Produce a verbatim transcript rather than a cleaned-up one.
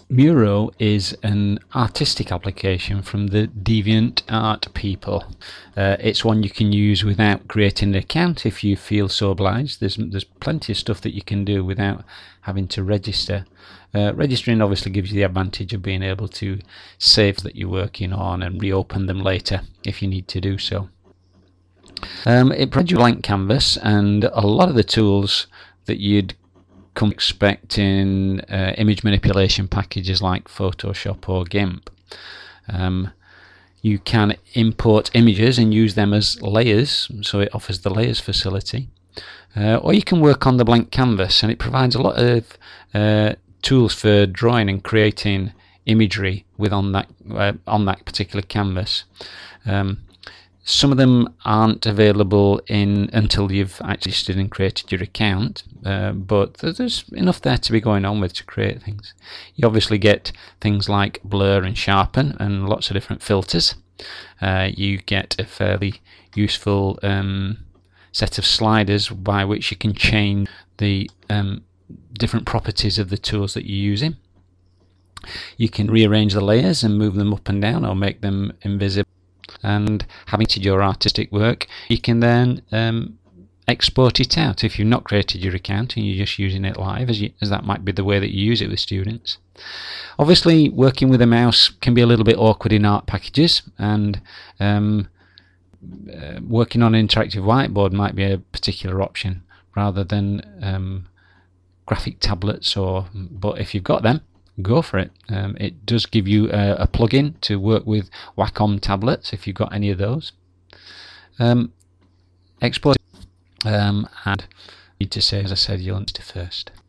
Miro is an artistic application from the DeviantArt people. Uh, it's one you can use without creating an account if you feel so obliged. There's there's plenty of stuff that you can do without having to register. Uh, registering obviously gives you the advantage of being able to save that you're working on and reopen them later if you need to do so. Um, it provides you a blank canvas and a lot of the tools that you'd come to expect in uh, image manipulation packages like Photoshop or GIMP. Um, you can import images and use them as layers, so it offers the layers facility. Uh, or you can work on the blank canvas, and it provides a lot of uh, tools for drawing and creating imagery with on that uh, on that particular canvas. Um, Some of them aren't available in until you've actually registered and created your account, uh, but there's enough there to be going on with to create things. You obviously get things like blur and sharpen and lots of different filters. Uh, you get a fairly useful um, set of sliders by which you can change the um, different properties of the tools that you're using. You can rearrange the layers and move them up and down or make them invisible. And having to your artistic work, you can then um, export it out if you've not created your account and you're just using it live, as, you, as that might be the way that you use it with students. Obviously, working with a mouse can be a little bit awkward in art packages, and um, uh, working on an interactive whiteboard might be a particular option rather than um, graphic tablets. Or, but if you've got them, go for it. Um, it does give you a, a plugin to work with Wacom tablets if you've got any of those. Um, export um, and need to say, as I said, you'll need to first.